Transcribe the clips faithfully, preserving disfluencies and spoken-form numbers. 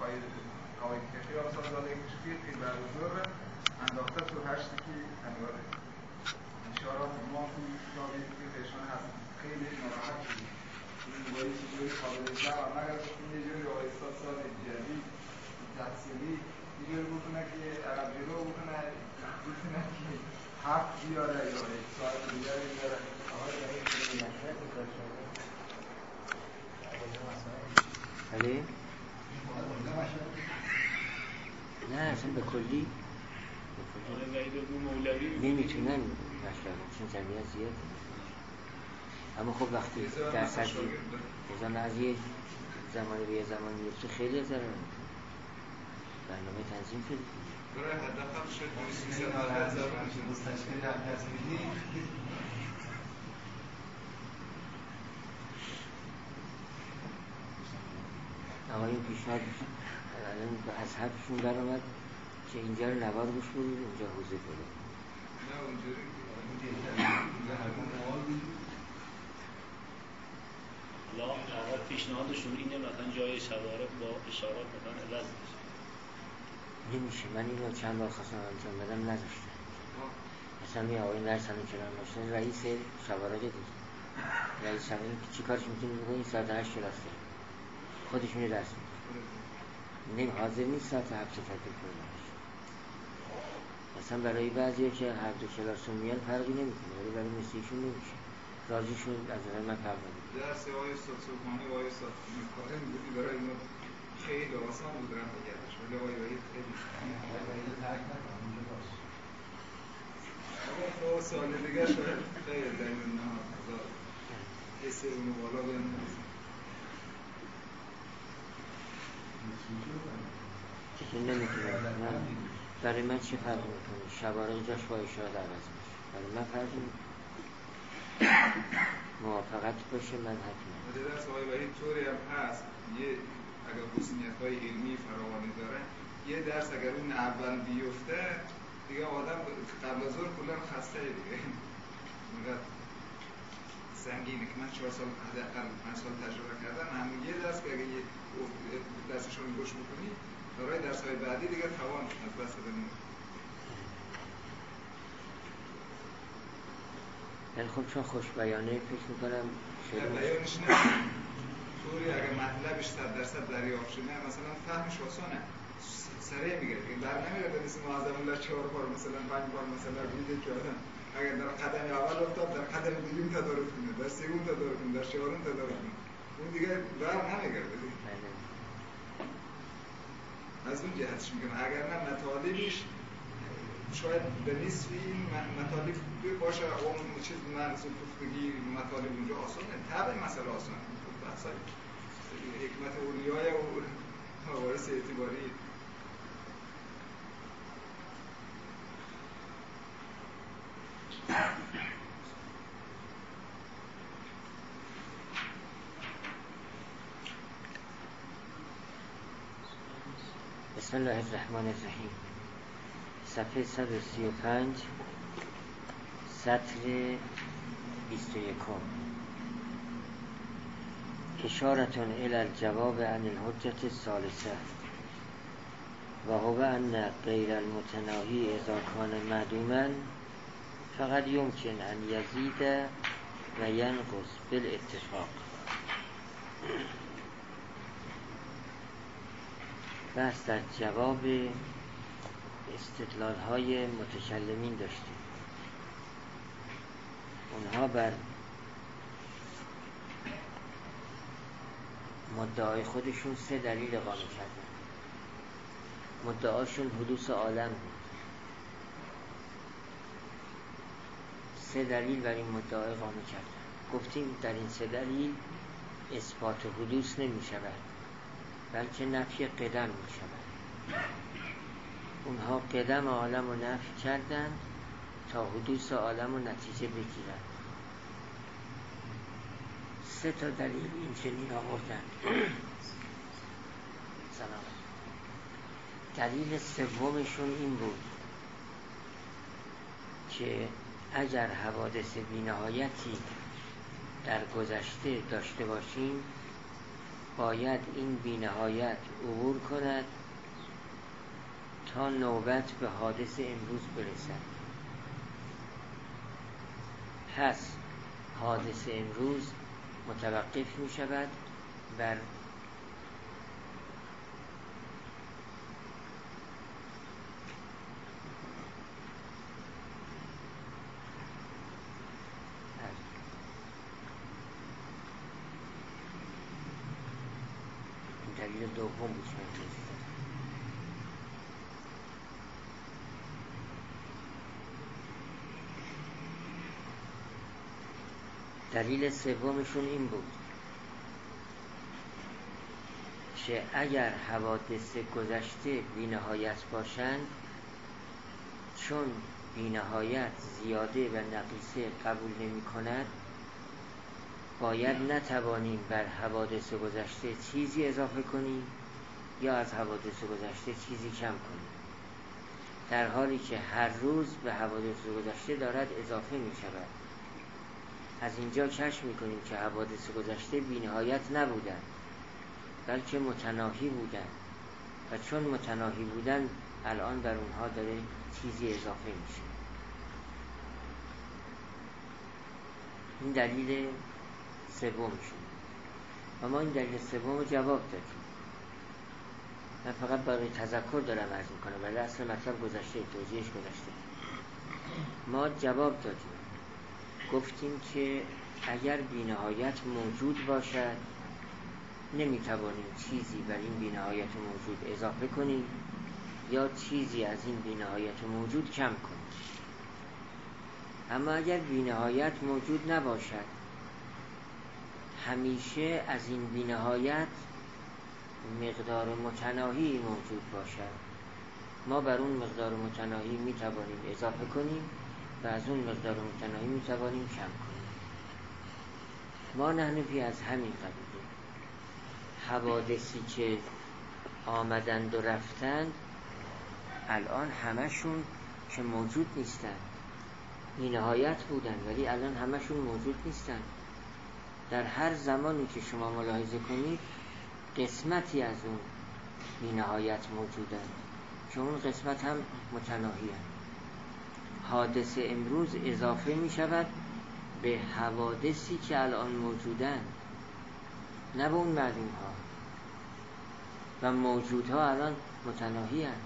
قواعد قواعد فقهی مثلا داده کشفی که بر زور انداخته تو هشتی که انوار اشارات ما تو کتاب فقهشون هست خیلی ناراحت شدیم این باید چیزی قابل جمع مگر این یه جوری آیستاد سال جدید تحصیلی یه جوری بکنه که عرب جلو بکنه بکنه که هفت بیاره یا یک ساعت بیاره بیاره آقای داره که مشهد بزار شده بله؟ نه اصلا به کلی نمیتونن مشهد چون زمینه زیاد اما خب وقتی در سطح بزن از یه زمانی به یه زمان میفته خیلی از برنامه تنظیم شده برای حداقل شد سیصد هزار مستشفی در تصمیمی آقایون پیشنهاد الان از حرفشون در آمد که اینجا رو نوار گوش بدید اونجا حوزه کنید نه اونجوری حالا اول پیشنهادشون اینه مثلا جای شوارق با اشارات مثلا عوض بشه نمیشه من اینو چند بار خواستم انجام بدم نذاشتن مثلا می آقایون در سنه کرام داشتن رئیس شوارق دیگه رئیس شوارق چی کارش میتونه بگه این ساعت هشت کلاس داره خودش میره درس میده نمی حاضر نیست ساعت هفت تدریس کنه مثلا برای بعضی که هر دو کلاسون میان فرقی نمیکنه ولی برای مثلیشون نمیشه رازیشون از نظر من فرق نمیکنه درس آقای استاد صبحانی و آقای استاد کارم بودی برای اینا خیلی آسان بود رفت گردش ولی آقای وحید خیلی آقای وحید ترک نکنم اونجا باش آقا سال دیگه شاید خیلی در این نهار هزار یه سه اونو بالا بیان چیزی نمیتونه من برای من چه فرق میکنه شوارق جاش با اشارات عوض میشه برای من فرق میکنه موافقت باشه من حتما درس آقای وحید طوری هم هست یه اگر حسنیت‌های علمی فراوانی داره یه درس اگر اون اول بیفته دیگه آدم قبل از ظهر کلا خسته دیگه اینقدر سنگینه که من چهار سال حداقل پنج سال تجربه کردم همون یه درس که اگه یه درسشون گوش بکنی برای درس‌های بعدی دیگه توان از دست بدیم یعنی خب چون خوش بیانه فکر میکنم شده بیانش نه طوری اگه مطلبش صد درصد دریافت شده مثلا فهمش آسانه سریع میگه در نمیره به اسم معظم الله چهار بار مثلا پنج بار مثلا ویدیو که آدم اگر در قدم اول افتاد در قدم دوم تدارک کنه در سوم تدارک کنه در چهارم تدارک کنه اون دیگه بر نمیگرده از اون جهتش میگم اگر نه مطالبش شاید به نصف این مطالب باشه اون چیز مرز و پختگی مطالب اونجا آسانه طبع مسئله آسانه بحث حکمت اولیای و حوادث اعتباری بسم الله الرحمن الرحیم صفحه صد و سی و پنج سطر بیست و یکم اشارتون الی الجواب عن الحجة الثالثة و هو ان غیر المتناهی اذا کان معدوما فقط یمکن ان یزید و ینقص بالاتفاق. بحث در جواب استدلال های متکلمین داشتیم. اونها بر مدعای خودشون سه دلیل اقامه کردن. مدعاشون حدوث عالم بود. سه دلیل بر این مدعا اقامه کردن. گفتیم در این سه دلیل اثبات حدوث نمی شود بلکه نفی قدم می شود. اونها قدم عالم رو نفی کردن تا حدوث عالم رو نتیجه بگیرن. سه تا دلیل این چنین آوردن. سلام. دلیل سومشون این بود که اگر حوادث بی‌نهایتی در گذشته داشته باشیم باید این بی‌نهایت عبور کند تا نوبت به حادث امروز برسد. پس حادث امروز متوقف می شود بر دلیل دوم بود. دلیل سومشون این بود که اگر حوادث گذشته بی‌نهایت باشند، چون بی‌نهایت زیاده و نقیصه قبول نمی کند، باید نتوانیم بر حوادث گذشته چیزی اضافه کنیم یا از حوادث گذشته چیزی کم کنیم، در حالی که هر روز به حوادث گذشته دارد اضافه می شود. از اینجا کشف می کنیم که حوادث گذشته بی‌نهایت نبودند، بلکه متناهی بودند و چون متناهی بودند الان بر اونها داره چیزی اضافه میشه. این دلیل سومشون و ما این دلیل سوم رو جواب دادیم. من فقط برای تذکر دارم عرض میکنم، ولی اصل مطلب گذشته، توضیحش گذشته. ما جواب دادیم، گفتیم که اگر بی‌نهایت موجود باشد نمیتوانیم چیزی بر این بی‌نهایت موجود اضافه کنیم یا چیزی از این بی‌نهایت موجود کم کنیم. اما اگر بی‌نهایت موجود نباشد، همیشه از این بی‌نهایت مقدار متناهی موجود باشد، ما بر اون مقدار متناهی میتوانیم اضافه کنیم و از اون مقدار متناهی میتوانیم کم کنیم. ما نحنفی از همین قبیله. حوادثی که آمدند و رفتند الان همشون که موجود نیستند، بی‌نهایت بودند ولی الان همشون موجود نیستند. در هر زمانی که شما ملاحظه کنید قسمتی از اون بی‌نهایت موجودند که اون قسمت هم متناهی هست. حادث امروز اضافه می شود به حوادثی که الان موجودند، نه به اون معدوم ها، و موجودها الان متناهی هست.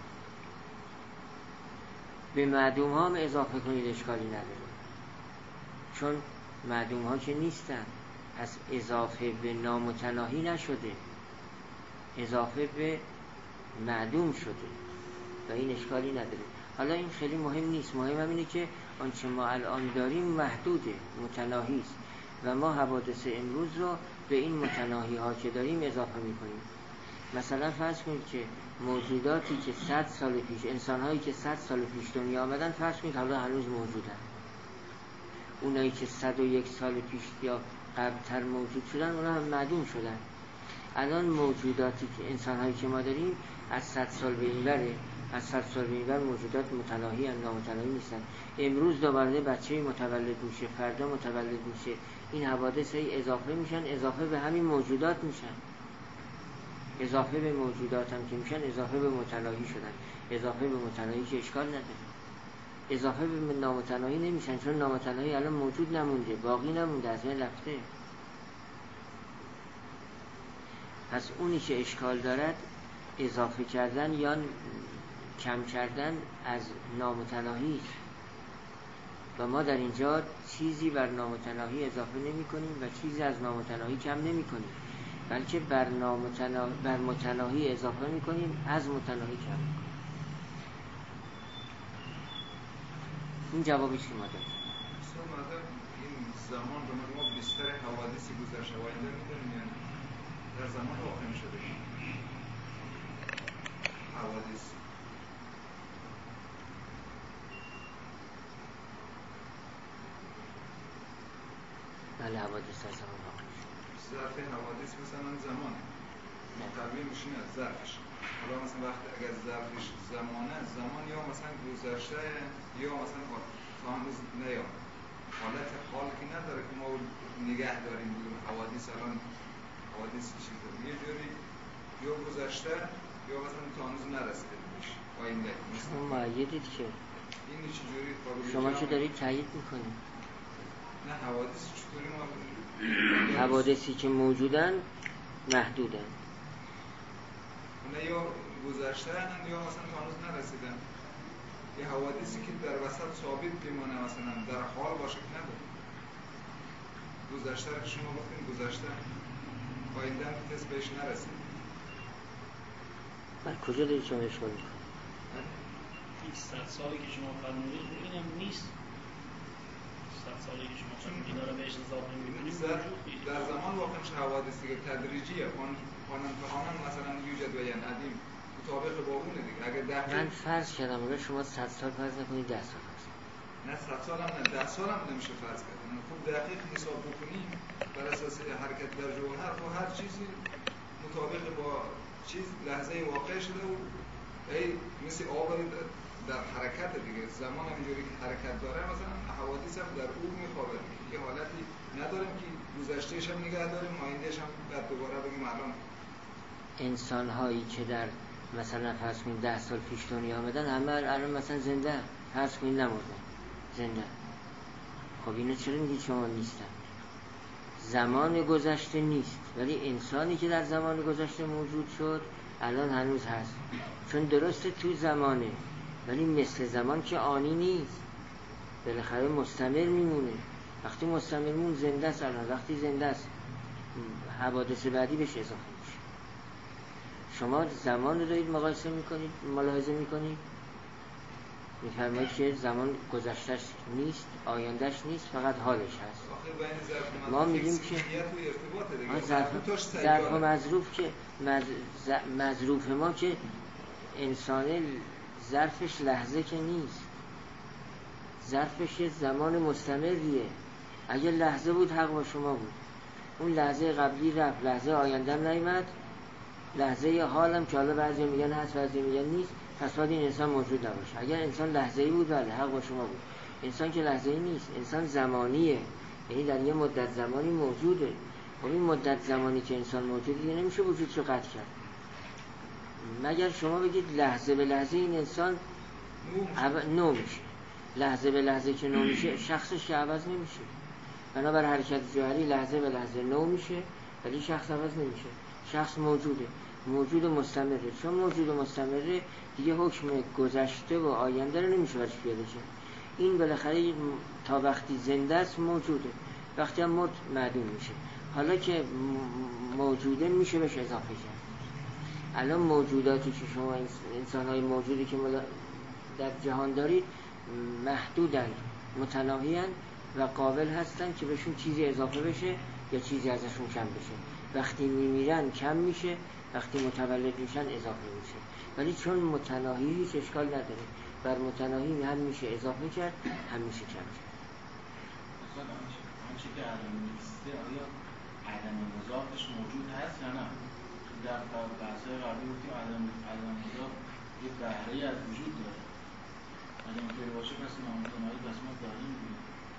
به معدوم ها هم اضافه کنید اشکالی نداره، چون معدوم ها که نیستن، پس اضافه به نامتناهی نشده، اضافه به معدوم شده و این اشکالی نداره. حالا این خیلی مهم نیست، مهم هم اینه که آنچه ما الان داریم محدوده، متناهی است و ما حوادث امروز رو به این متناهی ها که داریم اضافه میکنیم. مثلا فرض کنید که موجوداتی که صد سال پیش، انسان هایی که صد سال پیش دنیا آمدن، فرض کنید حالا هنوز موجودن. اونایی که صد و یک سال پیش یا قبلتر موجود شدن اونا هم معدوم شدن. الان موجوداتی که انسان هایی که ما داریم از صد سال به این بره، از صد سال به این بر موجودات متناهی هم نامتناهی نیستن. امروز دوباره بچه متولد میشه، فردا متولد میشه، این حوادث هی اضافه میشن، اضافه به همین موجودات میشن، اضافه به موجودات هم که میشن اضافه به متناهی شدن. اضافه به متناهی که اشکال نداره، اضافه به نامتناهی نمیشن، چون نامتناهی الان موجود نمونده، باقی نمونده، از بین رفته. پس اونی که اشکال دارد اضافه کردن یا کم کردن از نامتناهی است و ما در اینجا چیزی بر نامتناهی اضافه نمی کنیم و چیزی از نامتناهی کم نمی کنیم، بلکه بر, نامتنا... بر متناهی اضافه می کنیم، از متناهی کم می کنیم. این جوابی که ما داریم. این زمان رو ما بستر حوادثی گذشته و آینده می‌دونیم، یعنی در زمان واقع می‌شده حوادث. بله، حوادث در زمان واقع می‌شده. ظرف حوادث مثلا زمانه، مقابل میشین از ظرفش. حالا مثلا وقت اگر ظرفش زمانه، زمان یا مثلا گذشته یا مثلا تا هنوز نیام، حالت حال که نداره که ما نگه داریم بگیم حوادث الان حوادث چیز داریم. یه جوری یا گذشته یا مثلا تا هنوز نرسیده بهش آینده. شما مؤیدید که این چجوری قابل شما چه دارید تایید میکنید؟ نه حوادث چطوری ما حوادثی که موجودن محدودن. نه یا گذشته هستند یا مثلا تا هنوز نرسیدن. یه حوادثی که در وسط ثابت بمونه مثلا در حال باشه که نداره. گذشته رو شما گفتین گذشته آینده هم کس بهش نرسید. من کجا دارید شما اشکال میکنید؟ این صد سالی که شما فرمودید این هم نیست. صد سالی که شما فرمودید اینا رو بهش اضافه می‌کنید در زمان واقع میشه حوادث دیگه تدریجیه. قانون قانون مثلا یوجد و یعنی عدیم مطابق با اونه دیگه. اگه ده من فرض کردم اگر شما صد سال فرض نکنید ده سال هست. نه صد سال هم نه ده سال هم نمیشه فرض کرد. خب دقیق حساب بکنیم بر اساس حرکت در جوهر و هر چیزی مطابق با چیز لحظه واقع شده و ای مثل آب در حرکت دیگه. زمان همینجوری که حرکت داره مثلا حوادث هم در او میخوابه. یه حالتی نداریم که گذشتهش هم نگه داریم آیندهش هم بعد دوباره بگیم الان. انسان هایی که در مثلا فرض کنید ده سال پیش دنیا آمدن همه الان مثلا زنده فرض کنید نمردن زنده. خب اینو چرا میگید شما نیستن؟ زمان گذشته نیست ولی انسانی که در زمان گذشته موجود شد الان هنوز هست. چون درسته تو زمانه ولی مثل زمان که آنی نیست. بالاخره مستمر میمونه. وقتی مستمر میمونه زنده است. الان وقتی زنده است حوادث بعدی بهش اضافه میشه. شما زمان رو دارید مقایسه میکنید ملاحظه میکنید میفرمایید که زمان گذشتهش نیست آیندهش نیست فقط حالش هست. ما میگیم که ظرف و مظروف که مظروف ما که انسان ظرفش لحظه که نیست ظرفش زمان مستمریه. اگه لحظه بود حق با شما بود. اون لحظه قبلی رفت لحظه آینده هم نیامد لحظه حالم که حالا بعضی میگن هست بعضی میگن نیست پس باید این انسان موجود نباشه. اگر انسان لحظه‌ای بود بله حق با شما بود. انسان که لحظه‌ای نیست انسان زمانیه یعنی در یه مدت زمانی موجوده. و این مدت زمانی که انسان موجوده دیگه نمیشه وجودشو قطع کرد مگر شما بگید لحظه به لحظه این انسان نو میشه. لحظه به لحظه که نو میشه شخصش که عوض نمیشه. بنابر حرکت جوهری لحظه به لحظه نو میشه ولی شخص عوض نمیشه. شخص موجوده موجود مستمره. چون موجود مستمره دیگه حکم گذشته و آینده رو نمیشه برش پیاده کرد. این بالاخره تا وقتی زنده است موجوده وقتی هم مرد معدوم میشه. حالا که موجوده میشه بهش اضافه کرد. الان موجوداتی که شما انسان‌های موجودی که در جهان دارید محدودن متناهی‌اند و قابل هستن که بهشون چیزی اضافه بشه یا چیزی ازشون کم بشه. وقتی میمیرن کم میشه وقتی متولد میشن اضافه میشه. ولی چون متناهی هیچ اشکال نداره بر متناهی هم میشه اضافه کرد هم میشه کم کرد. مثلا آنچه که الان نیسته آیا عدم مضافش موجود هست یا نه؟ در بحث‌های قبلی گفتیم عدم عدم مضاف یه بهره‌ای از وجود داره. اگه اینطوری باشه پس نامتناهی پس ما داریم دیگه.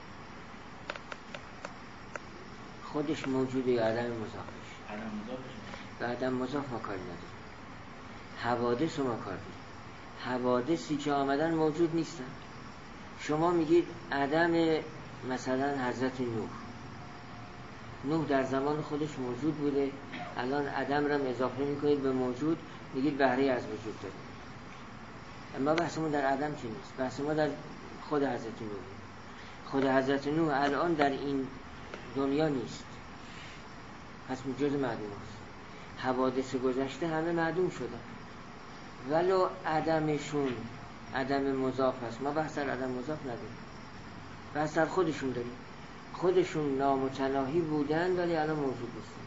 خودش موجوده یا عدم مضافش؟ عدم مضافش و عدم مضاف ما کاری نداریم. حوادث ما کار داریم. حوادثی که آمدن موجود نیستن. شما میگید عدم مثلا حضرت نوح نوح در زمان خودش موجود بوده الان عدم را اضافه میکنید به موجود میگید بهره از وجود داره. اما بحث ما در عدم چی نیست. بحث ما در خود حضرت نوح. خود حضرت نوح الان در این دنیا نیست پس جز معدوم است. حوادث گذشته همه معدوم شدن ولو عدمشون عدم مضاف است. ما بحث در عدم مضاف نداریم بحث در خودشون داریم. خودشون نامتناهی بودن ولی الان موجود نیستن.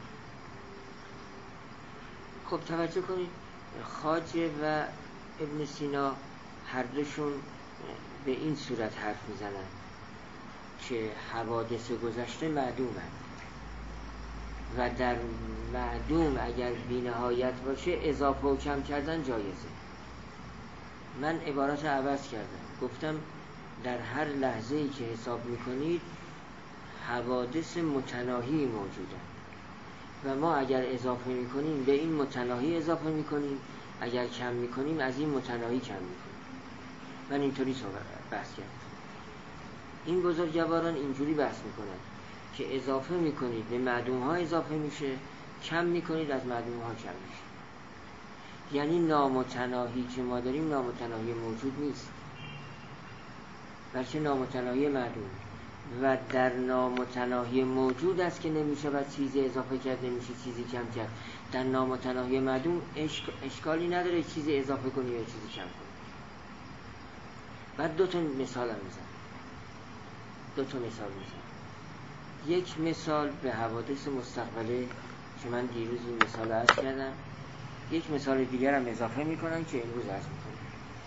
خب توجه کنید خواجه و ابن سینا هر دوشون به این صورت حرف میزنن که حوادث گذشته معدومند و در معدوم اگر بی‌نهایت باشه اضافه و کم کردن جایزه. من عبارت عوض کردم گفتم در هر لحظه‌ای که حساب میکنید حوادث متناهی موجودن و ما اگر اضافه میکنیم به این متناهی اضافه میکنیم، اگر کم میکنیم از این متناهی کم میکنیم. من اینطوری بحث کردم. این بزرگواران اینجوری بحث میکنن که اضافه میکنید به معدوم ها اضافه میشه، کم میکنید از معدوم ها کم میشه. یعنی نامتناهی که ما داریم نامتناهی موجود نیست، بلکه نامتناهی معدوم. و در نامتناهی موجود است که نمیشه و چیزی اضافه کرد، نمیشه چیزی کم کرد. در نامتناهی معدوم اشک... اشکالی نداره چیزی اضافه کنی یا چیزی کم کنی. بعد دو تا مثال هم میزن دو تا مثال میزن یک مثال به حوادث مستقبله که من دیروز این مثال عرض کردم، یک مثال دیگر هم اضافه میکنن که امروز عرض میکنم.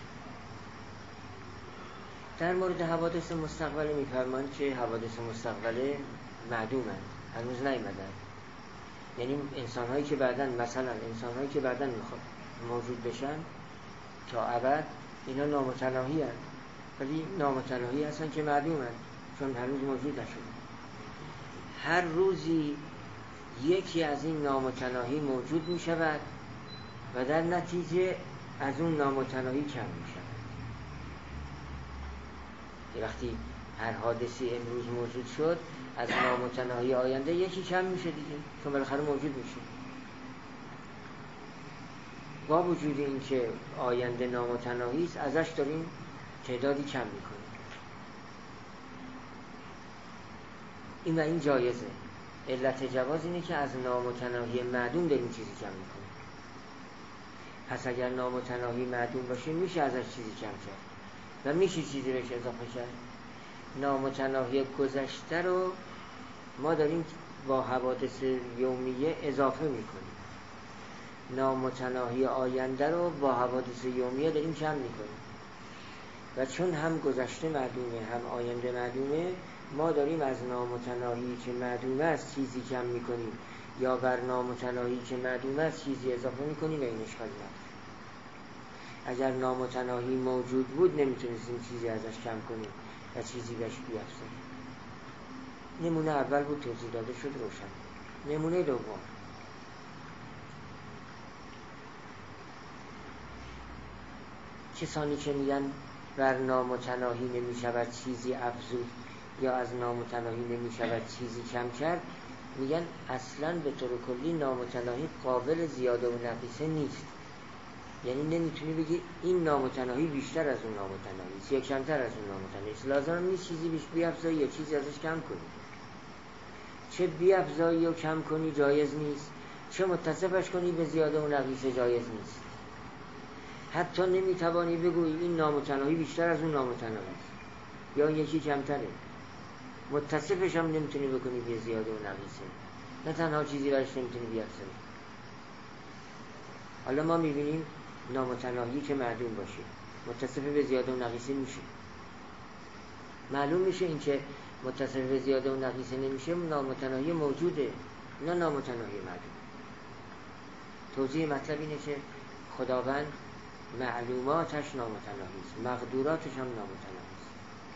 در مورد حوادث مستقبله میفرمایند که حوادث مستقبله معدومند، هنوز نیامدن. یعنی انسان‌هایی که بعداً، مثلا انسان‌هایی که بعداً میخواد موجود بشن تا ابد، اینا نامتناهی هستند، ولی نامتناهی هستن که معدومند چون هنوز موجود نشدن. هر روزی یکی از این نامتناهی موجود میشود و در نتیجه از اون نامتناهی کم میشود. وقتی هر حادثی امروز موجود شد، از نامتناهی آینده یکی کم میشه دیگه، چون بالاخره موجود میشه. با وجود این که آینده نامتناهی است، ازش داریم تعدادی کم میکنیم. این و این جایزه. علت جواز اینه که از نامتناهی معدوم داریم چیزی کم میکنیم. پس اگر نامتناهی معدوم باشه میشه ازش چیزی کم کرد و میشه چیزی بهش اضافه کرد. نامتناهی گذشته رو ما داریم با حوادث یومیه اضافه میکنیم، نامتناهی آینده رو با حوادث یومیه داریم کم میکنیم. و چون هم گذشته معدومه هم آینده معدومه، ما داریم از نامتناهی که معدومه است چیزی کم میکنیم یا بر نامتناهی که معدومه است چیزی اضافه میکنیم و این اشکالی نداره. اگر نامتناهی موجود بود نمیتونستیم چیزی ازش کم کنیم و چیزی بهش بیافزاییم. نمونه اول بود توضیح داده شد، روشن. نمونه دوم، کسانی که میگن بر نامتناهی نمی شود چیزی افزود یا از نامتناهی نمی شود چیزی کم کرد، میگن اصلا به طور کلی نامتناهی قابل زیاده و نقیصه نیست. یعنی نمیتونی بگی این نامتناهی بیشتر از اون نامتناهی است یا کمتر از اون نامتناهی است. لازم نیست چیزی بیش بیافزایی یا چیزی ازش کم کنی. چه بیافزایی و کم کنی جایز نیست، چه متصفش کنی به زیاده و نقیصه جایز نیست. حتی نمیتوانی بگویی این نامتناهی بیشتر از اون نامتناهی است یا یکی کمتره. متصفش هم نمیتونی بکنی به زیاده و نقیصه، نه تنها چیزی برش نمیتونی بیافزایی. حالا ما میبینیم نامتناهی که معدوم باشه متصف به زیاده و نقیصه میشه. معلوم میشه این که متصف به زیاده و نقیصه نمیشه نامتناهی موجوده، نه نامتناهی معدوم. توضیح مطلب اینه که خداوند معلوماتش نامتناهی است، مقدوراتش هم نامتناهی است.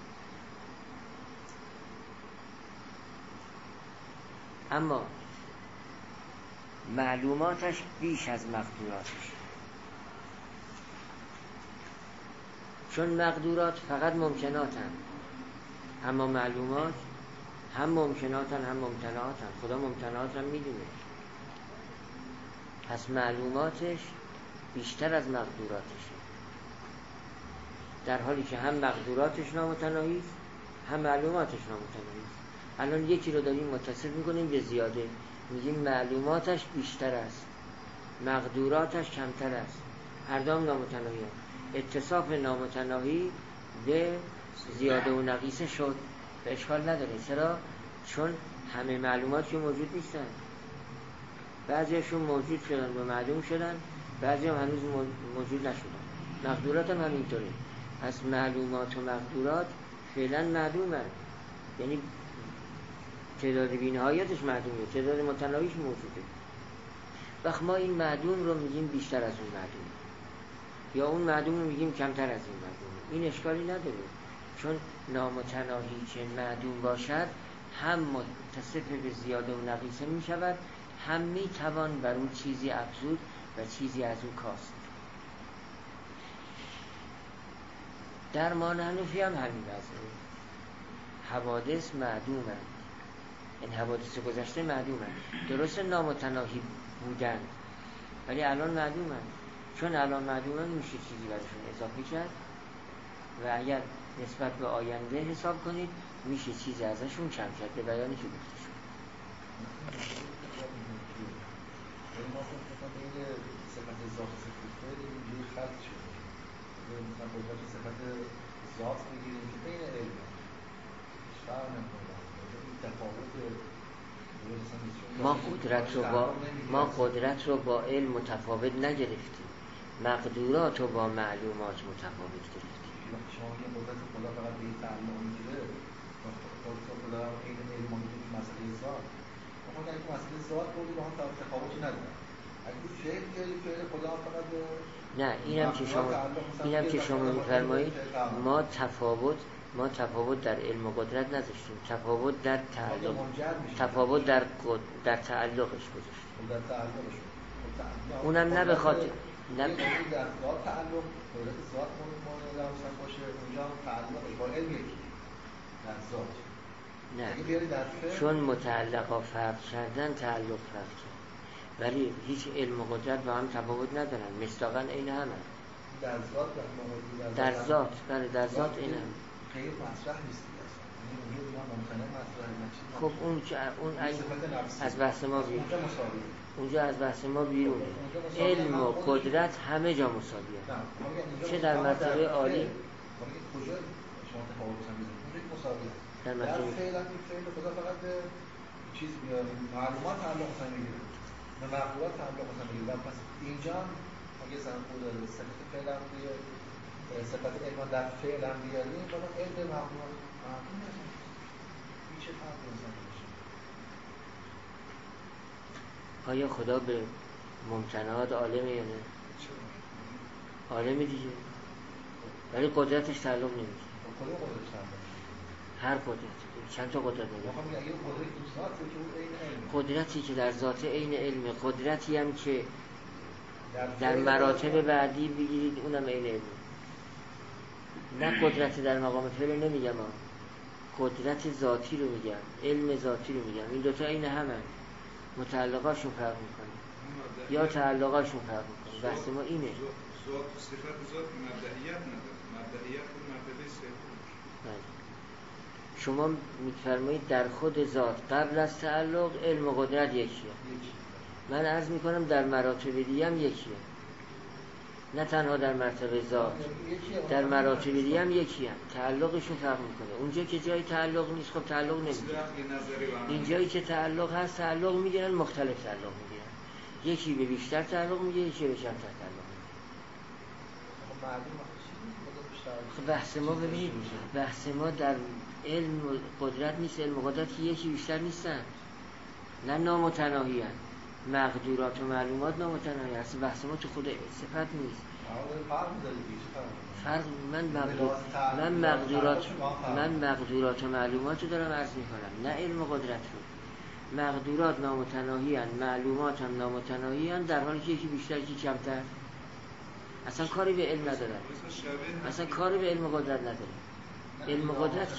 اما معلوماتش بیش از مقدوراتش، چون مقدورات فقط ممکناتن، اما معلومات هم ممکناتن هم ممتنعاتن. خدا ممتنعات هم میدونه، پس معلوماتش بیشتر از مقدوراتشه، در حالی که هم مقدوراتش نامتناهی است هم معلوماتش نامتناهی است. الان یکی رو داریم متصف میکنیم به زیاده، میگیم معلوماتش بیشتر است مقدوراتش کمتر است، هر دو هم نامتناهی است. اتصاف نامتناهی به زیاده و نقیصه شد و اشکال نداره. چرا؟ چون همه معلومات که موجود نیستن، بعضیشون موجود شدن و معلوم شدن، بعضی هم هنوز موجود نشدن. مقدورات هم همینطوره. پس معلومات و مقدورات فعلا معلومن، یعنی تعداد بی‌نهایتش معلومه، تعداد متناهیش موجوده. وقت ما این معدوم رو میگیم بیشتر از اون معدوم یا اون معدوم رو میگیم کمتر از این معدوم، این اشکالی نداره، چون نامتناهی که معدوم باشد هم متصف به زیاده و نقیصه میشود هم میتوان بر اون چیزی افزود و چیزی از اون کاست. در ما حنفی هم همین وضعه. حوادث معدومند، این حوادث گذشته معدومند. درسته نامتناهی بودند ولی الان معدومند. چون الان معدومند میشه چیزی برشون اضافه کرد و اگر نسبت به آینده حساب کنید میشه چیزی ازشون کم کرد به بیانی که گفته شد. ما فکر بین صفت ذات و صفت فعل اینجوری خلط شده. مثلا قدرت صفت ذات میگیریم که بین علم فرق نمی‌کنه. این تفاوت ما قدرت رو با ما قدرت رو با علم متفاوت نگرفتیم. مقدورات رو با معلومات متفاوت گرفتیم. شما که قدرت خدا فقط به این تعلق میگیره قدرت خدا این علم میگیره مسئله ذات. ما در این مسئله ذات بودی با هم تفاوتی نداره. اگه فعل فعل فعل خدا فقط نه اینم که شما اینم که شما می‌فرمایید ما تفاوت ما تفاوت در علم و قدرت نذاشتیم، تفاوت در تعلق تفاوت در در تعلقش گذاشتیم. در تعلقش اونم نه به خاطر نه در ذات تعلق قدرت ذات مورد مثلا باشه اونجا تعلقش با علم یکی در ذات نه چون متعلقا فرق کردن تعلق فرق کرد ولی هیچ علم و قدرت با هم تفاوت ندارن، مصداقاً عین همه. در ذات در ذات بله در ذات عین هم. خیلی مطرح نیست اصلا. خب اون اون از بحث ما بیرون. اونجا از بحث ما بیرونه. علم و قدرت همه جا مساویه. چه در مرتبه عالی کجا شما تفاوت می‌بینید؟ اونجا مساویه. در مرتبه فعلا فعل خدا فقط به چیز معلومات تعلق مثلا میگیره. به مقدورات تعلق مثلا میگیره. پس اینجا اگه مثلا خود صفت فعلا روی صفت علم در فعلا بیاریم بالا علم مقدورات معلوم نیست. هیچ فرقی نمی‌کنه. آیا خدا به ممتنعات عالمه یا نه؟ عالمه دیگه ولی قدرتش تعلق نمیگیره. کدوم قدرتش تعلق؟ هر قدرت چند تا قدرت میگه؟ واقعا میگه قدرت تو ذاته که اون عین علم. قدرتی که در ذات عین علمه، قدرتی هم که در مراتب بعدی بگیرید اونم عین علمه. نه قدرت در مقام فعل نمیگم ها. قدرت ذاتی رو میگم، علم ذاتی رو میگم. این دوتا عین همن. متعلقاشون فرق میکنه یا تعلقاشون فرق میکنه. بحث ما اینه. ذات و صفت ذات مبدئیت نداره. مبدئیت اون مرتبه سوم. شما میفرمایید در خود ذات قبل از تعلق علم و قدرت یکیه. من عرض میکنم در مراتب دیگه هم یکیه. نه تنها در مرتبه ذات، در مراتب دیگه هم یکیه. تعلقشون فرق میکنه. اونجا که جای تعلق نیست خب تعلق نمیگیرن. این جایی که تعلق هست تعلق میگیرن، مختلف تعلق میگیرن. یکی به بیشتر تعلق میگیره، یکی به کمتر تعلق میگیره. خب بحث ما ببینید بحث ما در علم و قدرت نیست. علم و قدرت یکی بیشتر نیستن، نه نامتناهی هستن. مقدورات و معلومات نامتناهی هست. بحث ما تو خود صفت نیست. فرق من مقدور من مقدورات من مقدورات و معلومات رو دارم عرض میکنم، نه علم و قدرت رو. مقدورات نامتناهی هستن، معلومات هم نامتناهی هستن، در حالی که یکی بیشتر یکی کمتر. اصلا کاری به علم ندارن، اصلا کاری به علم و قدرت ندارن. علم و قدرت که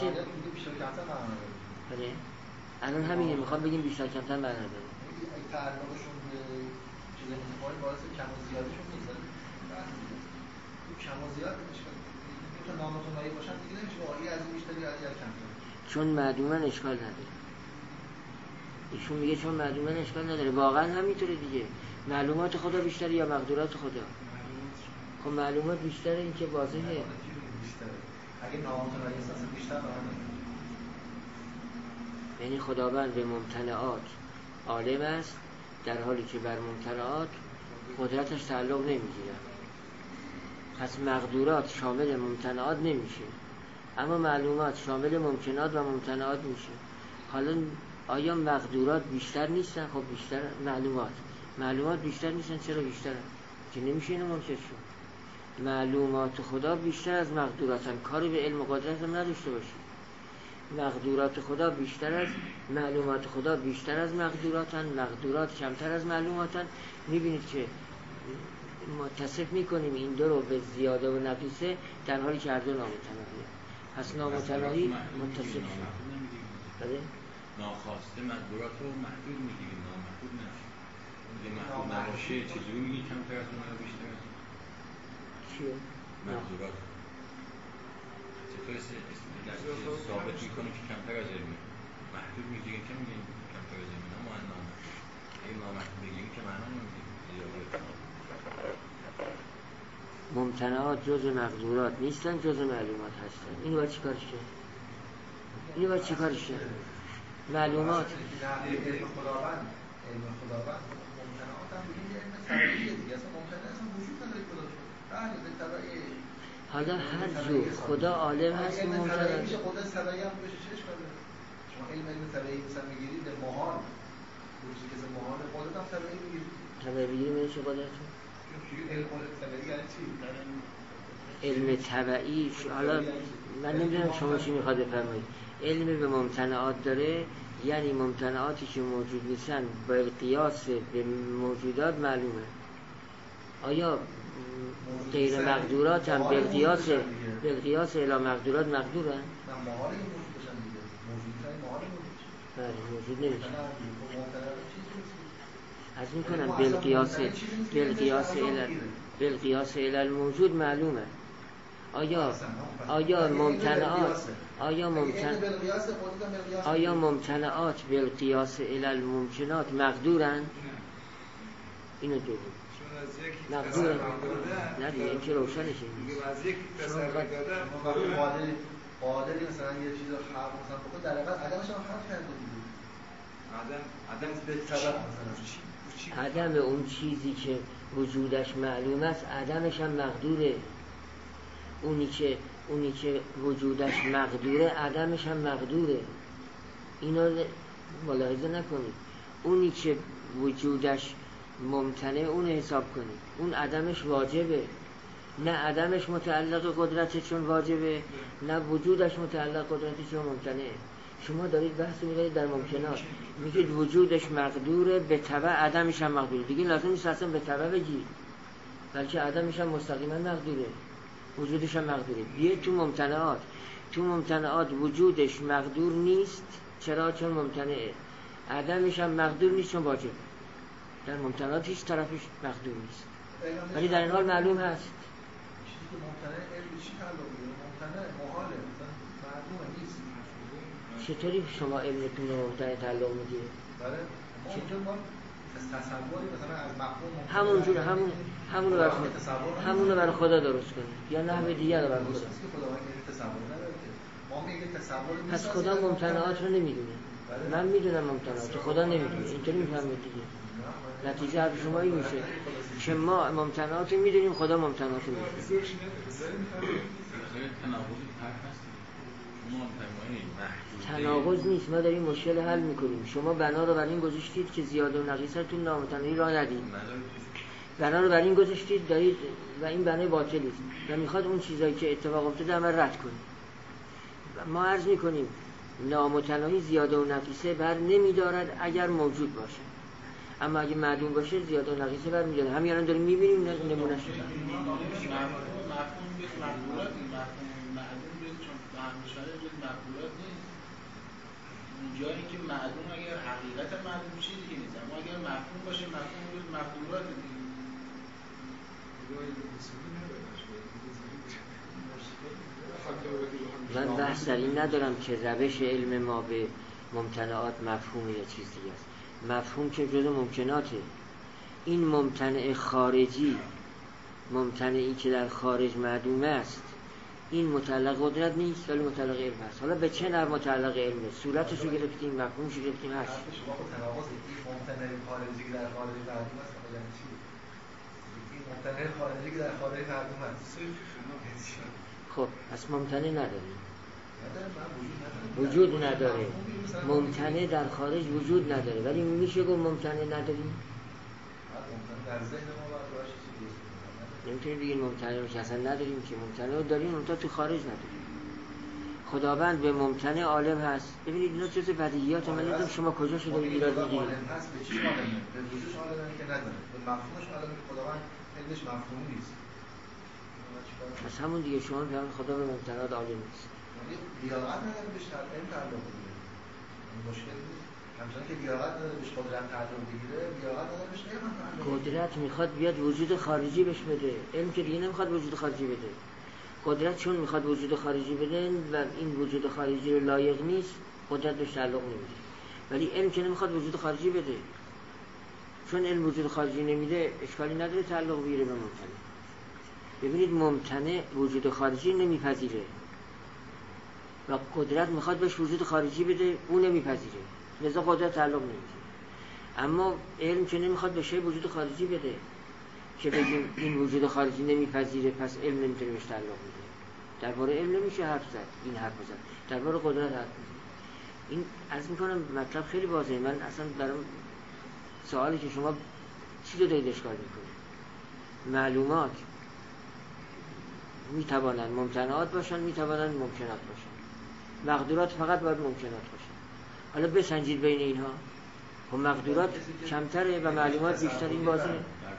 بله الان همینه میخوام بگیم بیشتر کمتر معنا داره. تعلقشون به چیز متفاوت باعث کم و زیادشون نیست. کم و زیاد اشکال تو نامتناهی باشن دیگه نمیشه واقعی از این بیشتری از این کمتر. چون معدومن اشکال نداره. ایشون میگه چون معدومن اشکال نداره. واقعا همینطوره دیگه. معلومات خدا بیشتره یا مقدورات خدا؟ خب معلومات بیشتره، این که واضحه. اگه نامتناهی اساس بیشتر باشه. یعنی خداوند به ممتنعات عالم است، در حالی که بر ممتنعات قدرتش تعلق نمیگیره. پس مقدورات شامل ممتنعات نمیشه، اما معلومات شامل ممکنات و ممتنعات میشه. حالا آیا مقدورات بیشتر نیستن؟ خب بیشتر. معلومات معلومات بیشتر نیستن. چرا بیشترن؟ که نمیشه اینو منکر شد. معلومات خدا بیشتر از مقدوراتن. کاری به علم و قدرت هم نداشته باشید. مقدورات خدا بیشتر از معلومات خدا بیشتر از مقدوراتن، مقدورات کمتر از معلوماتن. میبینید که متصف میکنیم این دو رو به زیاده و نقیصه در حالی که هر دو نامتناهیه. پس نامتناهی متصف شد. بله؟ ناخواسته مقدورات رو محدود میگیریم، نامحدود نمیشه. اگه محدود نباشه چجوری میگی کمتر از اون یا بیشتر از اون؟ چیه؟ مقدورات چطور ثابت میکنیم که کمتر از علمه؟ محدود میگیریم که میگیم کمتر از علمه، نه نامحدود. اگه نامحدود بگیریم که معنا نمیدیم. ممتنعات جز مقدورات نیستن، جز معلومات هستن. اینو باید چی کارش کرد؟ اینو باید چی کارش کرد؟ معلومات علم خداوند علم خداوند ممتنعات هم بگیم علم طبیعیه دیگه، اصلا ممتنع اصلا وجود نداره خدا شد. بله به طبعی حالا هر جو خدا عالم هست که ممتنع میشه، خدا طبیعی هم بشه چش کنه. شما علم علم طبیعی مثلا میگیرید به محال، روزی که از محال خودت هم طبیعی میگیرید. طبیعی بگیریم این چه قدرتون؟ علم طبیعی یعنی چی؟ علم طبیعی حالا من نمیدونم شما چی میخواد بفرمایید. علم به ممتنعات داره، یعنی ممتنعاتی که موجود نیستن با قیاس به موجودات معلومه. آیا غیر مقدورات هم به قیاس به قیاس الی مقدورات مقدورن؟ نه محال موجود باشن دیگه. موجود نیست محال موجود. بله موجود نمیشه. از این کنم کنم بالقیاس بالقیاس الی بالقیاس الی الموجود معلومه. آیا آیا ممتنعات آیا ممتن آیا ممتنعات بالقیاس الی الممکنات مقدورن؟ اینو دوم مقدورن. نه دیگه این که روشنشه. از یک تصرف داده قادری قادری مثلا یه چیز رو خلق مثلا بکنه، در واقع عدمش هم خلق کرده دیگه. عدم عدم به سبب مثلا عدم اون چیزی که وجودش معلوم است عدمش هم مقدوره. اونی که اونی که وجودش مقدوره عدمش هم مقدوره. اینا ملاحظه نکنید. اونی که وجودش ممتنع اون حساب کنید، اون عدمش واجبه. نه عدمش متعلق قدرته چون واجبه، نه وجودش متعلق قدرته چون ممتنعه. شما دارید بحث می‌کنید در ممکنات، میگید وجودش مقدوره به تبع عدمش هم مقدوره. دیگه لازم نیست اصلا به تبع بگید، بلکه عدمش هم مستقیما مقدوره، وجودش هم مقدوره. بیاید تو ممتنعات. تو ممتنعات وجودش مقدور نیست. چرا؟ چون ممتنعه. عدمش هم مقدور نیست چون واجبه. در ممتنعات هیچ طرفش مقدور نیست، ولی در این حال معلوم هست. چیزی که ممتنع علم چی تعلق میگیره؟ ممتنع محاله، مثلا معلومه نیست. چطوری شما علمتون رو ممتنع تعلق میگیره؟ بله ما اونجا ما تصوری مثلا از مفهوم همونجور همون همونو بر خدا همونو بر خدا درست کنید یا نحو دیگر رو بر خدا. خداوند که تصور نداره که ما میگیم تصور نیست. پس خدا ممتنعات رو نمیدونه. من میدونم ممتنعات، خدا نمیدونه. اینطوری میفهمید دیگه. نتیجه حرف شما این میشه که ما ممتنعات رو میدونیم، خدا ممتنعات رو میدونه. تناقض نیست، ما داریم مشکل حل میکنیم. شما بنا رو بر این گذاشتید که زیاده و نقیصتون نامتناهی را ندید. بنا رو بر این گذاشتید دارید و این بنای باطلی است و میخواد اون چیزایی که اتفاق افتاده همه رد کنید. ما عرض میکنیم نامتناهی زیاده و نقیصه بر نمیدارد اگر موجود باشه، اما اگه معدوم باشه زیاده و نقیصه بر میداره. همین الان داریم میبینیم نمونه شده. مفهوم بیت مقبولات این مفهوم معدوم بیت چون همشاره بیت مقبولات نیست. اونجایی که معدوم اگر حقیقت معدوم چیزی دیگه نیست، اما اگر مفهوم باشه مفهوم بیت مقبولات دیگه. من بحث در این ندارم که روش علم ما به ممتنعات مفهوم یا چیز دیگه است. مفهوم که جزء ممکناته. این ممتنع خارجی، ممتنعی که در خارج معدوم است، این متعلق قدرت نیست ولی متعلق علم است. حالا به چه نوع متعلق علمه؟ صورتش رو گرفتیم، مفهومش رو گرفتیم، هست. شما با تناقض این ممتنع خارجی که در خارج معدوم است یعنی چی؟ این ممتنع خارجی که در خارج معدوم است. خب پس ممتنع نداریم. وجود نداره. ممتنع در خارج وجود نداره، ولی میشه گفت ممتنع نداریم. در ذهن ما باید باشه چی درست نمیتونیم بگیم ممتنع رو که اصلا نداریم، که ممتنع رو داریم اون تا تو خارج نداریم. خداوند به ممتنع عالم هست. ببینید اینا جزء بدیهیات، من نمیدونم شما کجا شده ایراد میگیرید. عالم هست به چی عالمه؟ به وجودش عالمه که نداره، به مفهومش عالمه که خداوند علمش مفهومی نیست. پس همون دیگه شما میگن خدا به ممتنعات عالم نیست. یعنی لیاقت نداره بهش این تعلق بگیره. این مشکل نیست. همچنان که لیاقت نداره بهش قدرت تعلق بگیره، لیاقت نداره بهش علم تعلق بگیره. قدرت میخواد بیاد وجود خارجی بهش بده. علم که دیگه نمیخواد وجود خارجی بده. قدرت چون میخواد وجود خارجی بده و این وجود خارجی رو لایق نیست، قدرت بهش تعلق نمیده. ولی علم که نمیخواد وجود خارجی بده، چون علم وجود خارجی نمیده اشکالی نداره تعلق بگیره به ممتنع. ببینید ممتنع وجود خارجی نمیپذیره و قدرت میخواد بهش وجود خارجی بده، اون نمیپذیره، لذا قدرت تعلق نمیده. اما علم که نمیخواد به شی وجود خارجی بده که بگیم این وجود خارجی نمیپذیره پس علم نمیتونه بهش تعلق بده. درباره علم نمیشه حرف زد، این حرف زد. درباره قدرت حرف زد. این عرض میکنم مطلب خیلی واضحه. من اصلا برام سوالی که شما چی رو دارید اشکال میکنید؟ معلومات میتوانند ممتنعات باشن، میتوانند ممکنات باشن. مقدورات فقط باید ممکنات باشن. حالا بسنجید بین اینها. خب مقدورات کمتره و معلومات بیشتر، این واضحه.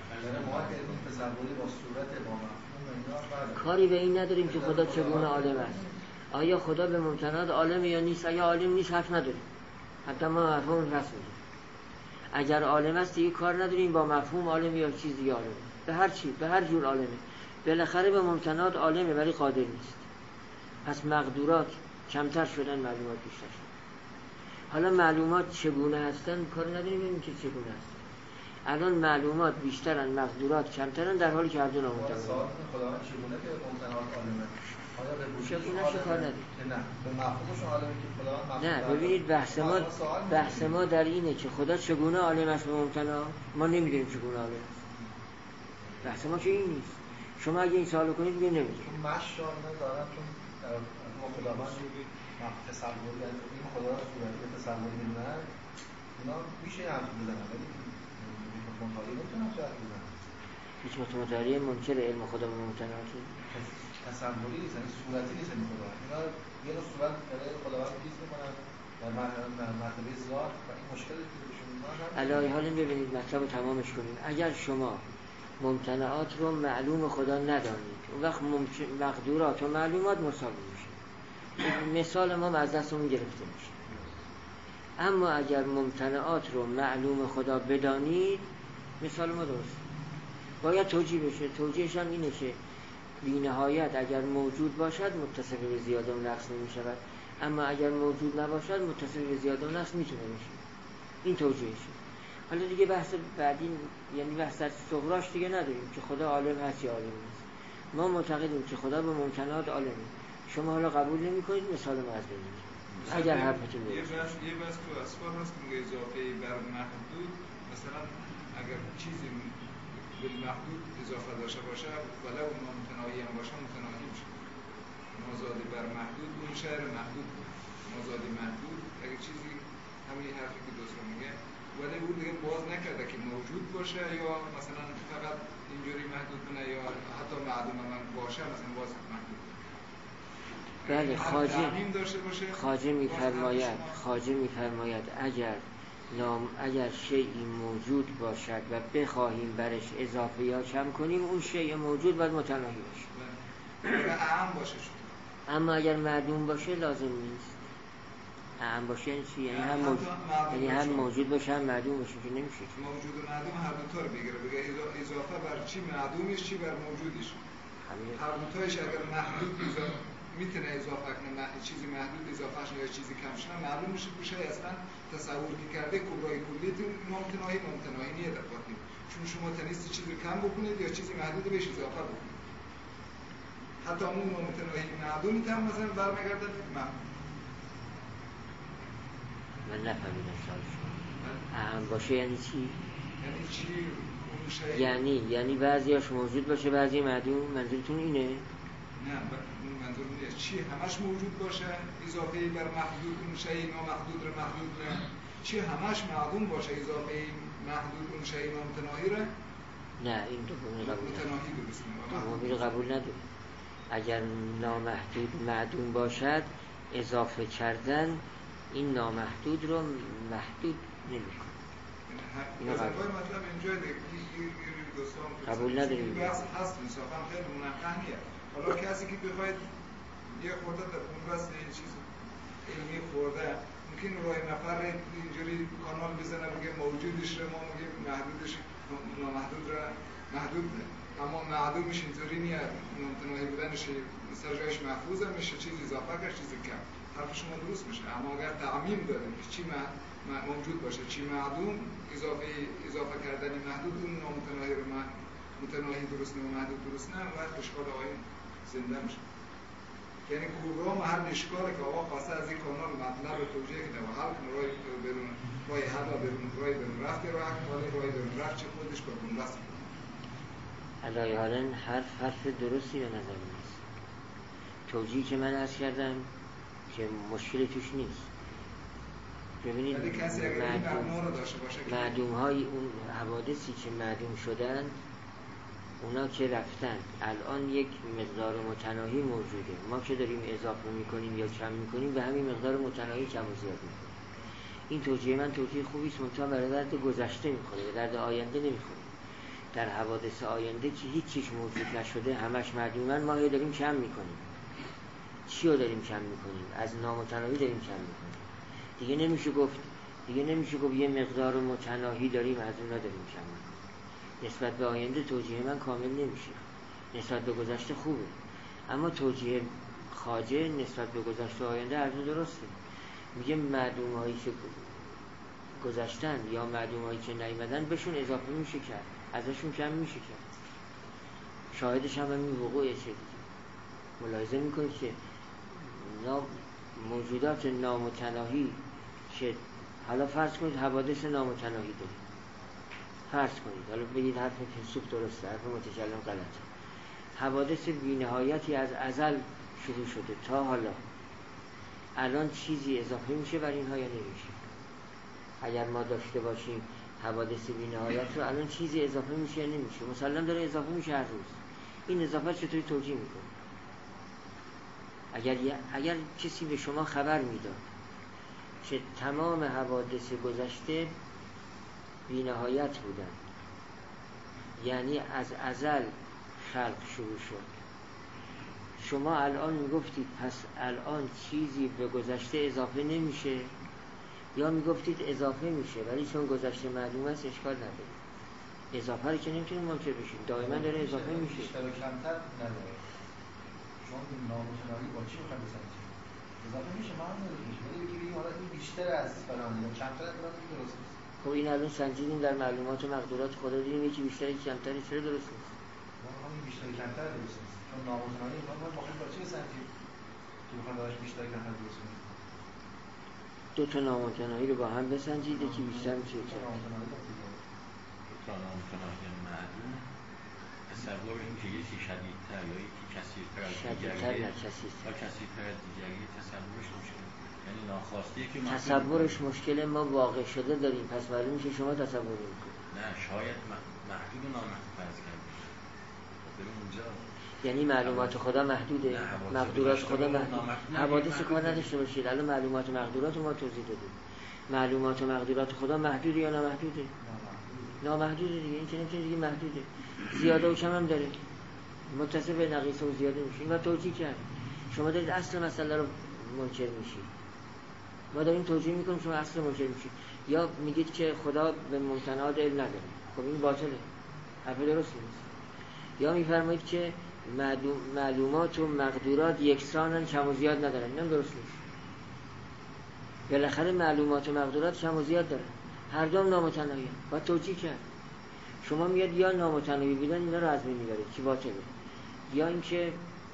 کاری به این نداریم که خدا چگونه عالم است. آیا خدا به ممتنعات عالم یا نیست؟ اگه عالم نیست حرف نداریم، حتی ما مفهوم پس میدیم. اگر عالم است دیگه کار نداریم با مفهوم عالم یا چیز دیگه عالمه، به هر چی، به هر جور عالمه. بالاخره به ممتنعات عالمه ولی قادر نیست. پس مقدورات کمتر شدن، معلومات بیشتر شدن. حالا معلومات چگونه هستن کار نداریم ببینیم که چگونه هستن. الان معلومات بیشترن، مقدورات کمترن، در حالی که هر دو نامتناهی. خداوند چگونه که ممتنعات عالمه؟ آیا به چگونه شو کار نداریم؟ نه، به مفهومش عالمه که خداوند. نه ببینید بحث ما بحث ما در اینه که خدا چگونه عالم است به ممتنع. ما نمیدونیم چگونه عالم است. بحث ما که این نیست. شما اگه این سوالو کنید دیگه نمیدونید. چون مشار ندارم، چون ما خداوند تصوری از این خدا رو صورتی تصوری می‌کنن، اینا میشه حرف بزنن ولی مطالعه نمیتونم حرف بزنن. هیچ مطالعه منکر علم خدا به ممتنعاتی تصوری نیست، یعنی صورتی نیست این خدا. اینا یه نوع صورت برای خداوند پیش می‌کنن در مرتبه ذات و این مشکلی که بهشون می‌کنن. علاوه حال ببینید مطلب رو تمامش کنیم. اگر شما ممتنعات رو معلوم خدا ندانید اون وقت مقدورات و معلومات مساوی میشه. مثال ما از دستمون گرفته میشه. اما اگر ممتنعات رو معلوم خدا بدانید مثال ما درست باید توجیه بشه. توجیهش هم اینه که بی نهایت اگر موجود باشد متصف به زیاده و نقص نمی شود، اما اگر موجود نباشد متصف به زیاده و نقص میتونه بشه. این توجیهشه. حالا دیگه بحث بعدی یعنی بحث از صغراش دیگه نداریم که خدا عالم هست یا عالم نیست. ما معتقدیم که خدا به ممتنعات عالمه. شما حالا قبول نمی‌کنید مثال ما از بین اگر حرفتون یه بحث یه بحث تو اسفار هست که میگه اضافه بر محدود، مثلا اگر چیزی به محدود اضافه داشته باشه ولو ممتنعی هم باشه متناهی میشه. مازاد بر محدود اون شهر محدود مازاد محدود اگه چیزی همین حرفی که دوست میگه ولی اون دیگه باز نکرده که موجود باشه یا مثلا فقط اینجوری محدود کنه یا حتی معدوم هم باشه مثلا باز محدود. بله خواجه خواجه میفرماید خواجه میفرماید اگر نام اگر شیئی موجود باشد و بخواهیم برش اضافه یا کم کنیم اون شیء موجود باید متناهی باشه. اعم باشه شد. اما اگر معدوم باشه لازم نیست. اعم باشه یعنی چی؟ یعنی هم موجود یعنی هم موجود باشه هم معدوم باشه که نمیشه. موجود و معدوم هر دو تا رو بگیره بگه اضافه بر چی معدومش چی بر موجودش. هر دو تایش اگر محدود اضافه میتونه اضافه کنه چیزی محدود اضافه شده یا چیزی کم شده معلوم میشه بشه اصلا تصور کرده کبرای کلیتون ممتناهی ممتناهی نیه در باطن چون شما تنیستی چیزی کم بکنید یا چیزی محدود بهش اضافه بکنید حتی اون ممتناهی معدومی هم مثلا برمیگرده محدود. من نفهمیدم سوال شما. اهم باشه یعنی چی؟ یعنی چی اون شی یعنی یعنی بعضیاش موجود باشه بعضی معدوم. منظورتون اینه؟ نه منظور نیست چی همش موجود باشه اضافه بر محدود اون شی نامحدود رو محدود نه چی همش معدوم باشه اضافه محدود اون شی نامتناهی رو نه این دومی قبول نداریم. دومی رو قبول نداریم. اگر نامحدود معدوم باشد اضافه کردن این نامحدود رو محدود نمی‌کنه. اینو قبول مطلب اینجا دیگه دوستان قبول نداریم. بحث هست انصافا خیلی منقحیه. حالا کسی که بخواید یه خورده در اون راست این چیز علمی خورده ممکن روی نفر اینجوری کانال بزنه بگه موجودش رو ما میگیم محدودش نامحدود را محدود نه، اما معدومش اینطوری نیست، نامتناهی بودنش سر جایش محفوظ میشه، چیز اضافه کرد چیز کم، حرف شما درست میشه. اما اگر تعمیم داریم که چی موجود باشه چی معدوم، اضافه اضافه کردن محدود اون نامتناهی رو متناهی درست نه و محدود درست نه و اشکال آقای زنده میشه. یعنی کبرا محل اشکاله که آقا خواسته از این کانال مطلب رو توجیه کنه و حل کنه رای برون رای حدا برون رای برون رفتی راه حالی رای برون رفت چه خودش با بون رست کنه. علای حالن حرف حرف درستی به نظر نیست. توجیه که من عرض کردم که مشکل توش نیست. ببینید معدوم های اون حوادثی که معدوم شدن اونا که رفتن الان یک مقدار متناهی موجوده، ما که داریم اضافه میکنیم یا کم میکنیم به همین مقدار متناهی کم و زیاد میکنیم. این توجیه من توجیه خوبی است، منتها برای درد گذشته میخوره، به درد آینده نمیخوره. در حوادث آینده که هیچ چیز موجود نشده همش معدومن، ما هی داریم کم میکنیم. چی رو داریم کم میکنیم؟ از نامتناهی داریم کم میکنیم. دیگه نمیشه گفت دیگه نمیشه گفت یه مقدار متناهی داریم از اونها داریم کم میکنیم. نسبت به آینده توجیه من کامل نمیشه، نسبت به گذشته خوبه، اما توجیه خواجه نسبت به گذشته آینده هر دو درسته. میگه معدوم هایی که گذشتن یا معدوم هایی که نیامدن بهشون اضافه میشه کرد، ازشون کم میشه کرد. شاهدش هم همین وقوعه. چه ملاحظه میکنید که موجودات نامتناهی که حالا فرض کنید حوادث نامتناهی دارید، فرض کنید، حالا بگید حرف فیلسوف درسته، حرف متکلم غلطه، حوادث بی‌نهایتی از ازل شروع شده تا حالا، الان چیزی اضافه میشه بر اینها یا نمیشه؟ اگر ما داشته باشیم حوادث بی‌نهایت رو، الان چیزی اضافه میشه یا نمیشه؟ مسلم داره اضافه میشه هر روز. این اضافه چطوری توجیه میکنه؟ اگر اگر کسی به شما خبر میداد که تمام حوادث گذشته بی‌نهایت بودن، یعنی از ازل خلق شروع شد، شما الان میگفتید پس الان چیزی به گذشته اضافه نمیشه، یا میگفتید اضافه میشه ولی چون گذشته معلوم است اشکال نداره؟ اضافه رو که نمیتونیم منکر بشیم، دائما داره اضافه میشه. بیشتر و کمتر نداره، چون نامتناهی با چی میخواد بسنجیم؟ اضافه میشه معلوم میشه، ولی بگیم حالا این بیشتر از فلان یا کمتر از فلان درست نیست. خب این الان سنجیدیم در معلومات و مقدورات خدا، دیدیم یکی بیشتر یکی کمتری، چرا درست نیست؟ ما همین بیشتر و کمتر درست نیست، چون نامتناهی ما با خود با چی بسنجیم که میخواد براش بیشتر و کمتر درست کنیم؟ دو تا نامتناهی رو با هم بسنجید، یکی بیشتر میشه یکی کمتر. تا نامتناهی معدوم تصور این که یکی شدیدتر یا یکی کثیرتر از دیگری یا کثیرتر از دیگری تصورش مشکل، یعنی ناخواسته که تصورش مشکل، ما واقع شده داریم، پس معلوم میشه شما تصور نمی‌کنید. نه شاید محدود و نامحدود فرض کردیم بریم اونجا، یعنی معلومات خدا محدوده، مقدورات خدا محدود، حوادث کار نداشته باشید. الان معلومات و مقدورات ما توضیح دادیم، معلومات و مقدورات خدا محدوده یا نامحدوده؟ نامحدوده دیگه، این که نمیتونه دیگه محدوده، زیاده و کم هم داره، متصل به نقیصه و زیاده میشه. این ما توجیه کرد، شما دارید اصل مسئله رو منکر میشید، ما داریم توجیه میکنیم شما اصل منکر میشید، یا میگید که خدا به ممتنعات علم نداره. خب این باطله، حرف درست نیست. یا میفرمایید که معلومات و مقدورات یکسانن، کم و زیاد ندارن، اینم درست نیست. بالاخره معلومات و مقدورات کم و زیاد دارن، هر دوم نامتناهی، باید توجیه کرد. شما میاد یا نامتناهی بودن اینا رو از بین میبرید که باطله، یا اینکه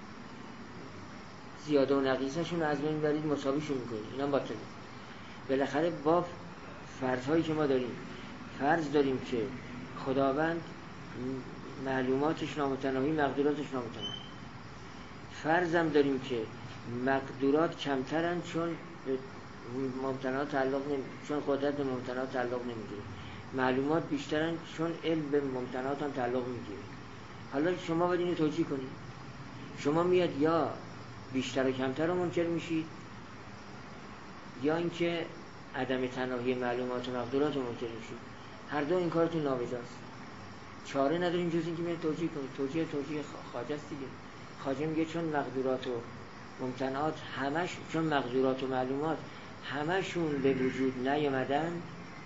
زیاده و نقیصه شون از بین میبرید مساویشون میکنید، اینا باطله. بالاخره با فرض هایی که ما داریم، فرض داریم که خداوند معلوماتش نامتناهی، مقدوراتش نامتناهی. فرضم داریم که مقدورات کمترن چون ممتنعات تعلق نمی... چون قدرت به ممتنعات تعلق نمیگیره، معلومات بیشترن چون علم به ممتنعات هم تعلق میگیره. حالا شما باید اینو توجیه کنید. شما میاد یا بیشتر و کمتر رو منکر میشید یا اینکه عدم تناهی معلومات و مقدورات منکر شید. هر دو این کارتون نابجاست. چاره نداریم جز اینکه بیاید توجیه کنید. توجیه توجیه خواجه است دیگه. خواجه میگه چون مقدورات و ممتنعات همش، چون مقدورات و معلومات همشون به وجود نیامدن،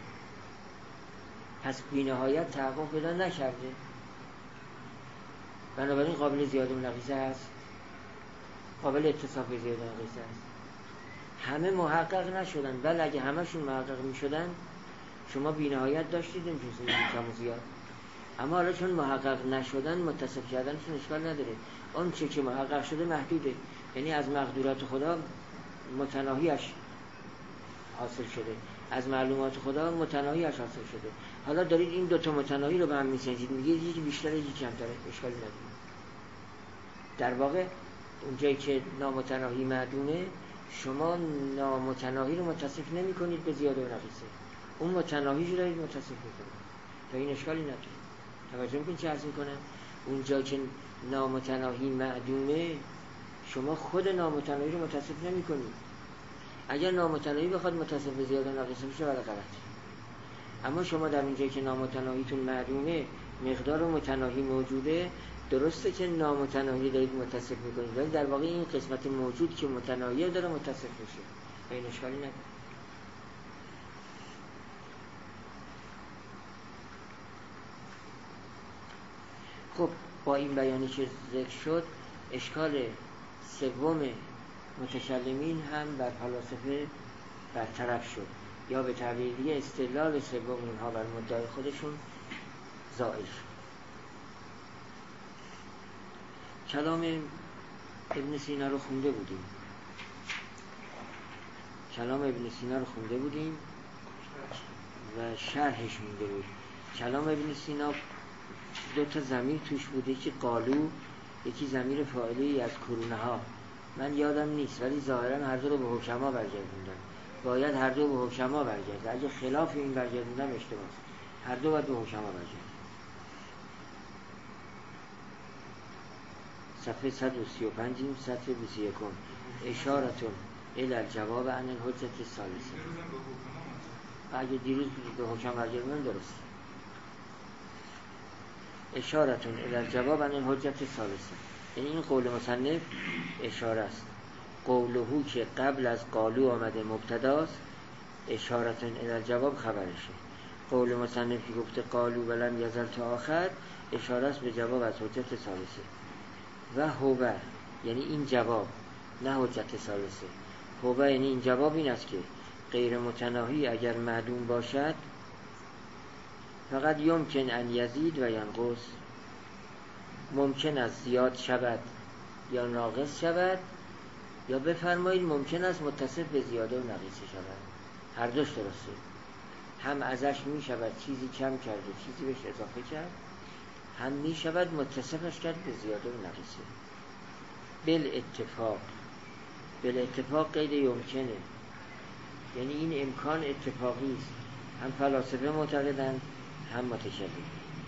پس بی‌نهایت تحقق پیدا نکرده، بنابراین قابل زیاده و نقیصه هست، قابل اتصاف به زیاده و نقیصه هست. همه محقق نشدن، ولی اگه همشون محقق میشدن شما بی‌نهایت داشتید این جزئی کم و زیاد. اما حالا چون محقق نشدن متصف کردنشون اشکال نداره. اون چه که محقق شده محدوده، یعنی از مقدورات خدا متناهیش حاصل شده، از معلومات خدا متناهیش حاصل شده. حالا دارید این دوتا متناهی رو به هم میسنجید، میگید یکی بیشتره یکی کمتره، اشکالی نداره. در واقع اونجایی که نامتناهی معدومه، شما نامتناهی رو متصف نمی کنید به زیاده و نقیصه، اون متناهی رو دارید متصف میکنید تا این اشکالی نداره. توجه میکنید چه عرض میکنم؟ اونجا که نامتناهی معدومه شما خود نامتناهی رو متصف نمی کنید. اگر نامتناهی بخواد متصف به زیاده و نقیصه بشه ولی غلطه. اما شما در اونجایی که نامتناهیتون معدومه مقدار متناهی موجوده، درسته که نامتناهی دارید متصف میکنید، ولی در واقع این قسمت موجود که متناهی داره متصف میشه، این اشکالی نداره. خب با این بیانی که ذکر شد، اشکال سوم متکلمین هم بر فلاسفه برطرف شد، یا به تعبیر دیگه استدلال سوم اونها بر مدعای خودشون زائل شد. کلام ابن سینا رو خونده بودیم کلام ابن سینا رو خونده بودیم و شرحش مونده بود. کلام ابن سینا دو تا ضمیر توش بوده، یکی قالو، یکی ضمیر فاعلی از کرونه ها. من یادم نیست ولی ظاهرا هر دو رو به حکما برگردوندن. باید هر دو به حکما برگرده، اگه خلاف این برگردوندن اشتباهه. هر دو باید به حکما برگرده. صفحه صد و سی و پنج سطر بیست و یک اشارتون الی الجواب عن الحجت الثالثه. اگه دیروز به حکم برگردوندن درست. اشارتون الی الجواب عن الحجت الثالثه، یعنی این قول مصنف اشاره است. قولهو که قبل از قالو آمده مبتداست، اشارتون الی الجواب خبرشه. قول مصنف که گفته قالو ولم یزل تا آخر، اشاره است به جواب از حجت ثالثه. و هو، یعنی این جواب، نه حجت ثالثه. هو یعنی این جواب این است که غیر متناهی اگر معدوم باشد فقط یمکن ان یزید و ینقص، ممکن است زیاد شود یا ناقص شود، یا بفرمایید ممکن است متصف به زیاده و نقیصه شود. هر دوش درسته. هم ازش می شود چیزی کم کرد و چیزی بهش اضافه کرد، هم می شود متصفش کرد به زیاده و نقیصه. بل اتفاق، بل اتفاق قید یمکنه، یعنی این امکان اتفاقی است. هم فلاسفه معتقدند هم متکلم.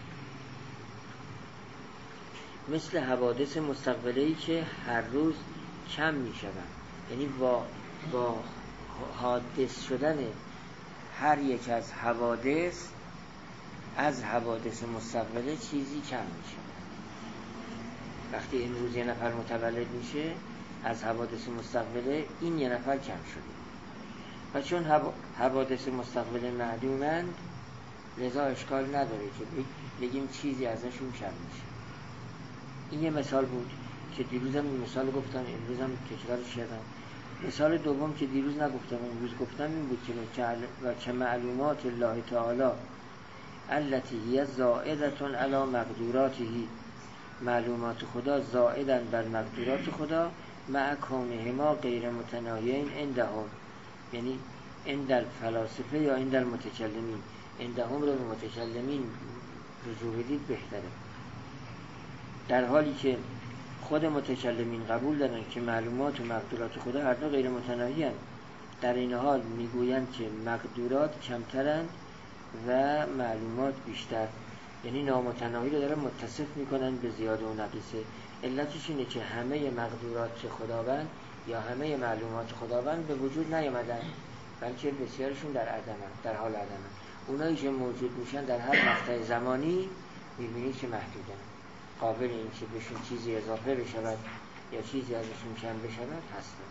مثل حوادث مستقبله‌ای که هر روز کم می شود، یعنی با, با حادث شدن هر یک از حوادث از حوادث مستقبله چیزی کم می شود. وقتی امروز یه نفر متولد میشه، از حوادث مستقبله این یه نفر کم شده. و چون حوادث مستقبله معدومند، لذا اشکال نداره که بگیم چیزی ازشون کم میشه. این یه مثال بود که دیروزم این مثال گفتم، امروزم تکرارش کردم. مثال دوم که دیروز نگفتم امروز گفتم این بود که و که معلومات الله تعالی التي هي زائدة علی مقدوراته، معلومات خدا زائدن بر مقدورات خدا، مع کونهما غیر متناهیین عندهم، یعنی عند الفلاسفه یا عند المتکلمین. عندهم رو به متکلمین رجوع بدید بهتره. در حالی که خود متکلمین قبول دارن که معلومات و مقدورات خدا هر دو غیر متناهی هستند، در این حال میگویند که مقدورات کمترند و معلومات بیشتر، یعنی نامتناهی رو دارن متصف میکنن به زیاده و نقیصه. علتش اینه که همه مقدورات خداوند یا همه معلومات خداوند به وجود نیامدن، بلکه بسیارشون در عدم در حال عدم. اونایی که موجود میشن در هر مقطع زمانی میبینید که محدودن، قابل این که بهشون چیزی اضافه بشود یا چیزی ازشون کم بشود هستن.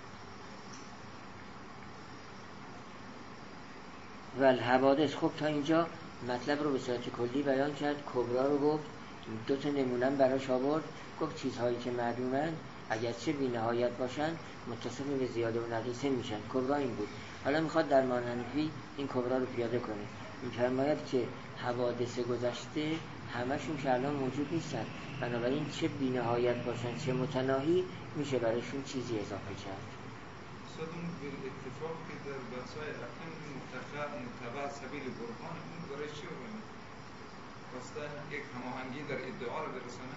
و الحوادث، خب تا اینجا مطلب رو به صورت کلی بیان کرد، کبرا رو گفت، دو تا نمونه براش آورد، گفت چیزهایی که معلومن اگرچه بی نهایت باشن متصف به زیاده و نقیصه میشن. کبرا این بود. حالا میخواد در مانحنفی این کبرا رو پیاده کنه. میفرماید که حوادث گذشته همشون که الان موجود نیستن، بنابراین چه بی نهایت باشن چه متناهی میشه برایشون چیزی اضافه کرد. استاد اون بالاتفاق که در بحث‌های اخیر متقع متبع سبیل برهان اون برای چی آورده؟ واسه یک هماهنگی در ادعا رو برسانه؟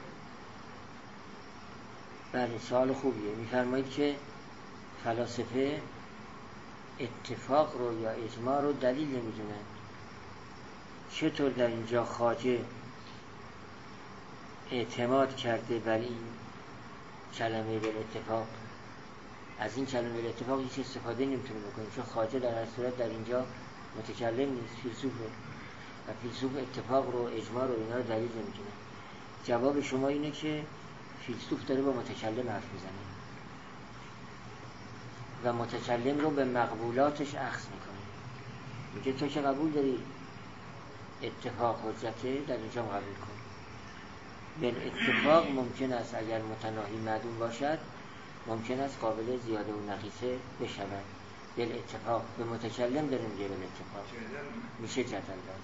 بله سوال خوبیه. میفرمایید که فلاسفه اتفاق رو یا اجماع رو دلیل نمیدونن. چطور در اینجا خواجه اعتماد کرده بر این کلمه بالاتفاق، از این کلمه بالاتفاق هیچ استفاده نمیتونه بکنه، چون خواجه در هر صورت در اینجا متکلم نیست، فیلسوفه و فیلسوف اتفاق رو اجماع رو اینا رو دلیل نمیدونه. جواب شما اینه که فیلسوف داره با متکلم حرف میزنه و متکلم رو به مقبولاتش اخذ میکنه. میگه تو که قبول داری اتفاق حجته، در اینجا قبول کن. بالاتفاق ممکن است اگر متناهی معدوم باشد ممکن است قابل زیاده و نقیصه بشود. بالاتفاق به متکلم داره میگه بالاتفاق میشه جدل دار.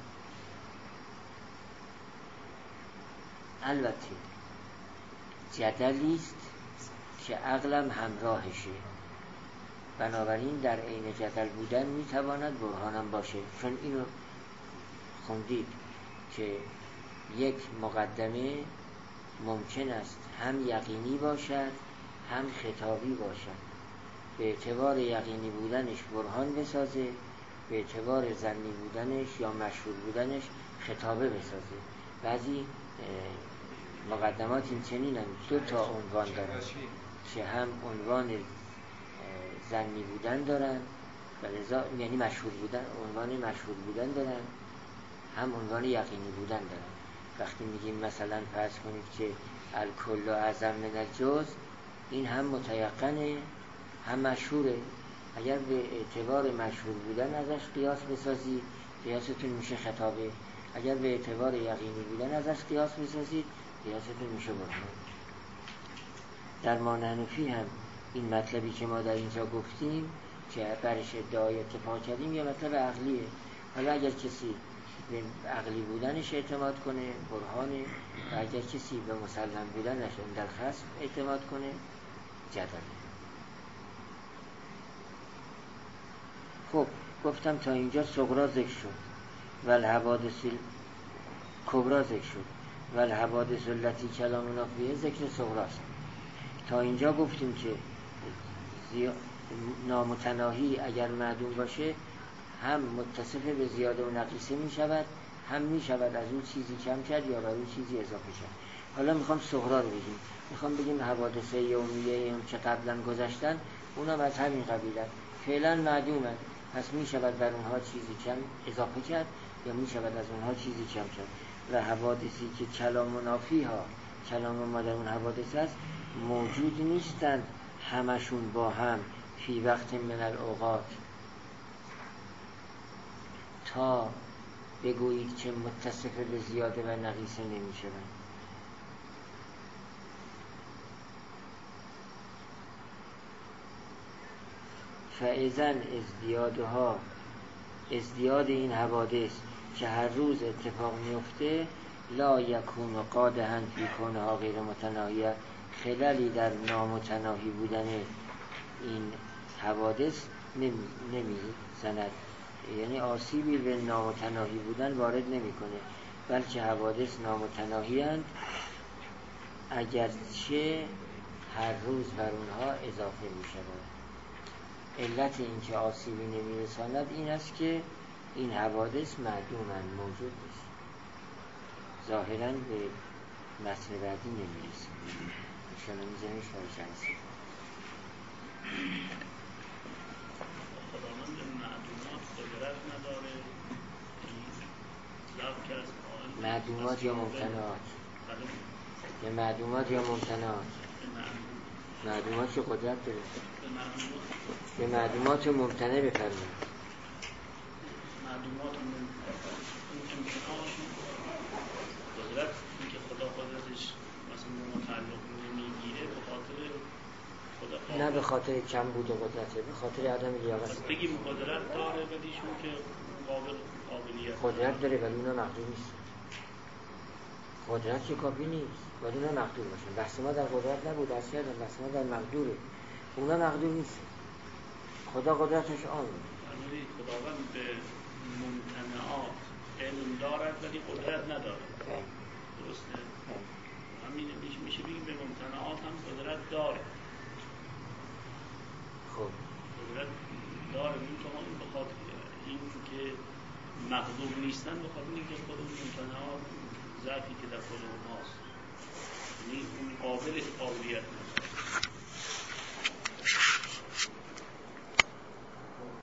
البته جدلی است که عقلم همراهشه، بنابراین در عین جدل بودن میتواند برهانم باشه. چون اینو خوندید که یک مقدمه ممکن است هم یقینی باشد هم خطابی باشد. به اعتبار یقینی بودنش برهان بسازه، به اعتبار ظنی بودنش یا مشهور بودنش خطابه بسازه. بعضی مقدمات این چنین هم دو تا عنوان دارن که هم عنوان ظنی بودن دارن و لذا یعنی مشهور بودن، عنوان مشهور بودن دارن، هم عنوان یقینی بودن دارن. وقتی میگیم مثلا فرض کنید که الکل اعظم من الجزء، این هم متیقنه هم مشهوره. اگر به اعتبار مشهور بودن ازش قیاس بسازید قیاستون میشه خطابه، اگر به اعتبار یقینی بودن ازش قیاس بسازید قیاستون میشه برهان. در مانحنفی هم این مطلبی که ما در اینجا گفتیم که برش ادعای اتفاق کردیم یه مطلب عقلیه. حالا اگر کسی به عقلی بودنش اعتماد کنه برهانه و اگر کسی به مسلم بودنش در خصم اعتماد کنه جدله. خب گفتم تا اینجا صغرا ذکر شد و الحوادث کبرا ذکر شد و الحوادث التي کلامنا فیه ذکر صغراست. تا اینجا گفتیم که نامتناهی اگر معدوم باشه هم متصف به زیاده و نقیصه می شود، هم می شود از اون چیزی کم کرد یا بر اون چیزی اضافه کرد. حالا میخوام صغرا رو بگیم. میخوام بگیم حوادث یومیه اون که قبلا گذشتن اونم از همین قبیلن، فعلا معدومن، پس می شود بر اونها چیزی کم اضافه کرد یا می شود از اونها چیزی کم کرد. و حوادثی که کلام فیها، کلام ما در اون حوادث هست، موجود نیستند همشون با هم فی وقت من الاوقات تا بگویید که متصف به زیاده و نقیصه نمی شوند. فاذن ازدیادها، ازدیاد این حوادث که هر روز اتفاق میفته، لا یکون قادحا فی کونها غیر متناهیه، خللی در نامتناهی بودن این حوادث نمی زند، یعنی آسیبی به نامتناهی بودن وارد نمی کنه، بلکه حوادث نامتناهی اند اگرچه هر روز بر اونها اضافه می شود. علت این که آسیبی نمی رساند این است که این حوادث معدومند، موجود نیست. ظاهراً به متن بعدی نمی رسید. شما می زنیش برای چند خداوند به معدومات قدرت نداره ضبط که از قائل معدومات یا ممتنعات؟ به معدومات یا ممتنعات؟ معدومات که قدرت داره. به معدومات ممتنع بفرمایید. معدومات ممتنعاشون قدرت اینکه خدا قدرتش مثلا به متعلق نمیگیره به خاطر خدا نه به خاطر کم بود و قدرته، به خاطر عدم لیاقت. پس بگیم قدرت داره ولی چون که قابل قابلیت قدرت داره ولی اونا مقدور نیست. قدرت که کافی نیست ولی اونا مقدور باشن. بحث ما در قدرت نبود، اصلا بحث ما در مقدوره. اونا مقدور نیست. خدا قدرتش آن یعنی خداوند به ممتنعات علم دارد ولی قدرت ندارد. درسته؟ همین میشه بگیم به ممتنعات هم قدرت داره. خب قدرت داره این که این به خاطر این که مقدور نیستن به خاطر اینکه خود ممتنعات ضعفی که در خود اونهاست، یعنی اون قابل قابلیت نداره.